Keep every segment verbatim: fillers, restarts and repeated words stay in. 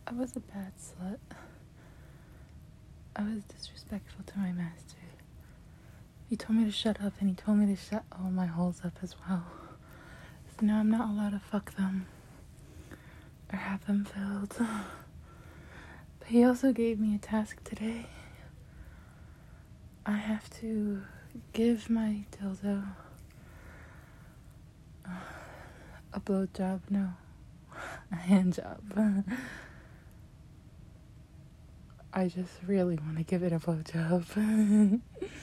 I was a bad slut. I was disrespectful to my master. He told me to shut up, and he told me to shut all my holes up as well. So now I'm not allowed to fuck them or have them filled. But he also gave me a task today. I have to give my dildo a blowjob. No, a hand job. I just really want to give it a blowjob.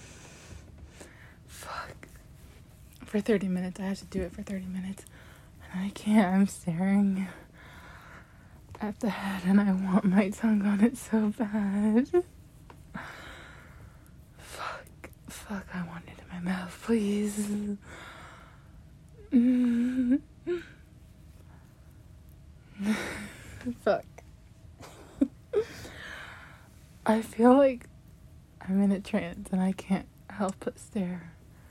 Fuck. For thirty minutes. I have to do it for thirty minutes. And I can't. I'm staring at the head and I want my tongue on it so bad. Fuck. Fuck. I want it in my mouth, please. Mm. Fuck. I feel like I'm in a trance and I can't help but stare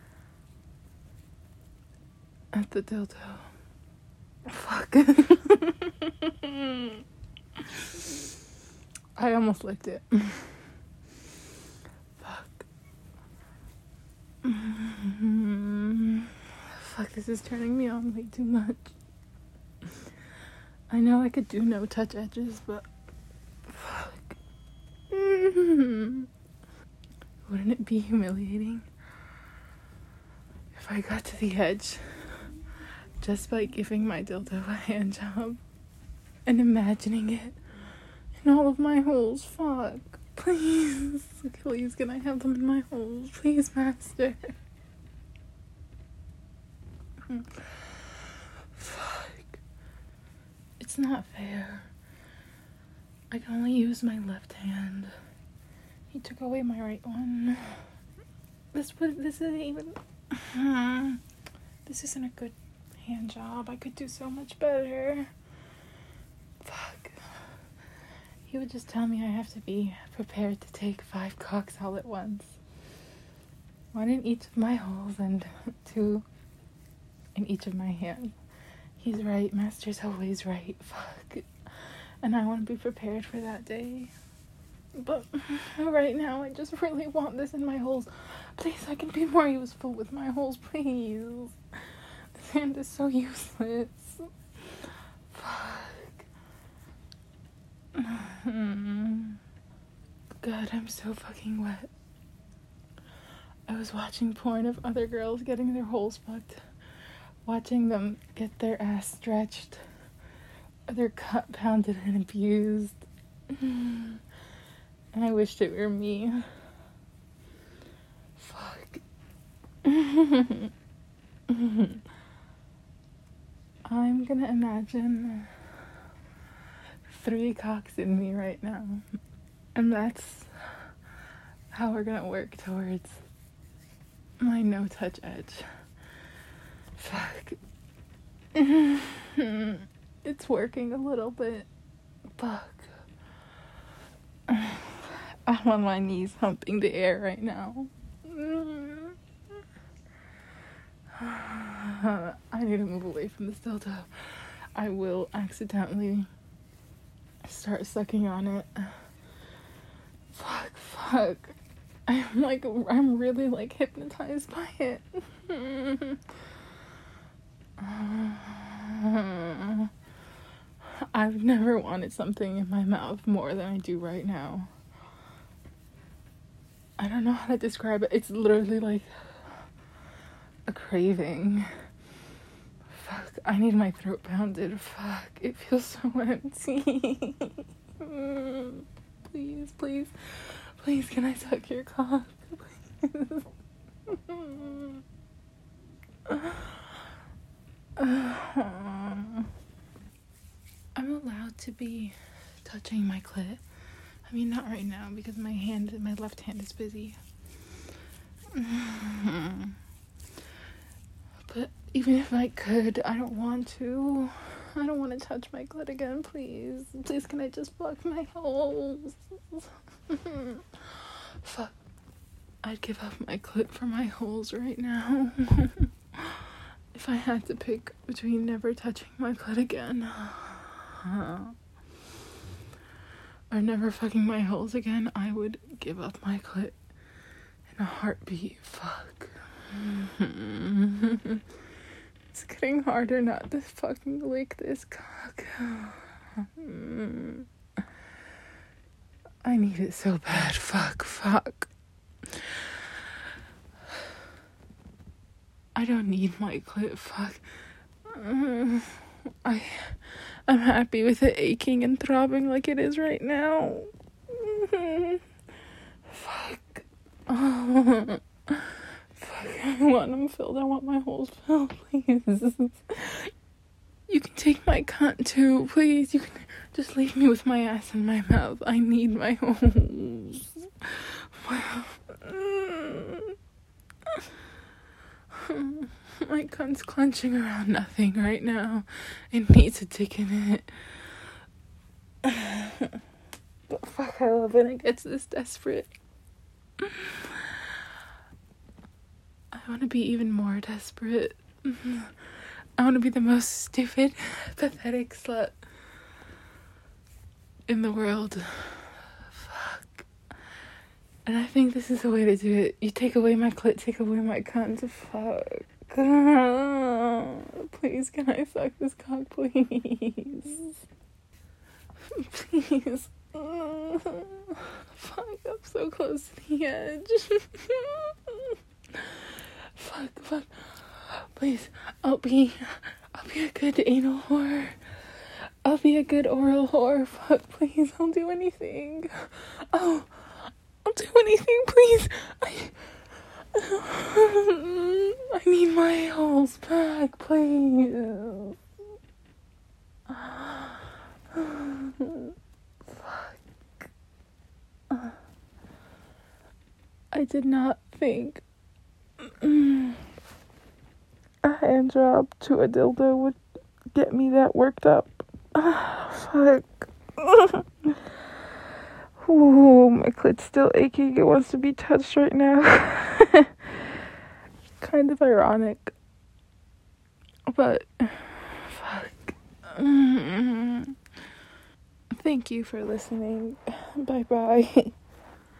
at the dildo. Fuck. I almost licked it. Fuck. Fuck, this is turning me on way too much. I know I could do no touch edges, but fuck. Wouldn't it be humiliating if I got to the edge just by giving my dildo a hand job and imagining it in all of my holes? Fuck. Please. Please, can I have them in my holes? Please, master. Fuck. It's not fair. I can only use my left hand. He took away my right one. This would, this isn't even, this isn't a good hand job. I could do so much better. Fuck. He would just tell me I have to be prepared to take five cocks all at once. One in each of my holes and two in each of my hands. He's right. Master's always right. Fuck. And I want to be prepared for that day. But right now, I just really want this in my holes. Please, I can be more useful with my holes, please. This hand is so useless. Fuck. God, I'm so fucking wet. I was watching porn of other girls getting their holes fucked. Watching them get their ass stretched. Their cut pounded and abused. And I wished it were me. Fuck. I'm gonna imagine three cocks in me right now. And that's how we're gonna work towards my no-touch edge. Fuck. It's working a little bit. Fuck. I'm on my knees humping the air right now. I need to move away from this dildo. I will accidentally start sucking on it. Fuck, fuck. I'm like, I'm really like hypnotized by it. I've never wanted something in my mouth more than I do right now. I don't know how to describe it. It's literally like a craving. Fuck, I need my throat pounded. Fuck, it feels so empty. Please, please, please, can I suck your cock? Please. I'm allowed to be touching my clit. I mean, not right now because my hand, my left hand is busy. But even if I could, I don't want to. I don't want to touch my clit again, please. Please, can I just fuck my holes? Fuck. I'd give up my clit for my holes right now. If I had to pick between never touching my clit again. are never fucking my holes again, I would give up my clit in a heartbeat. Fuck. It's getting harder not to fucking lick this cock. I need it so bad. Fuck, fuck. I don't need my clit. Fuck. Uh, I, I'm happy with it aching and throbbing like it is right now. Fuck. Oh. Fuck. I want them filled. I want my holes filled, please. You can take my cunt too, please. You can just leave me with my ass in my mouth. I need my holes. My cunt's clenching around nothing right now. It needs a dick in it. But fuck, I love it. It gets this desperate. I want to be even more desperate. I want to be the most stupid, pathetic slut in the world. Fuck. And I think this is the way to do it. You take away my clit, take away my cunt. Fuck. Please, can I suck this cock, please? Please. Fuck, I'm so close to the edge. Fuck, fuck. Please, I'll be, I'll be a good anal whore. I'll be a good oral whore. Fuck, please, I'll do anything. Oh, I'll do anything, please. I, I need my holes back, please. Fuck. I did not think a hand job to a dildo would get me that worked up. Fuck. Ooh, my clit's still aching. It wants to be touched right now. Kind of ironic. But, fuck. Thank you for listening. Bye-bye.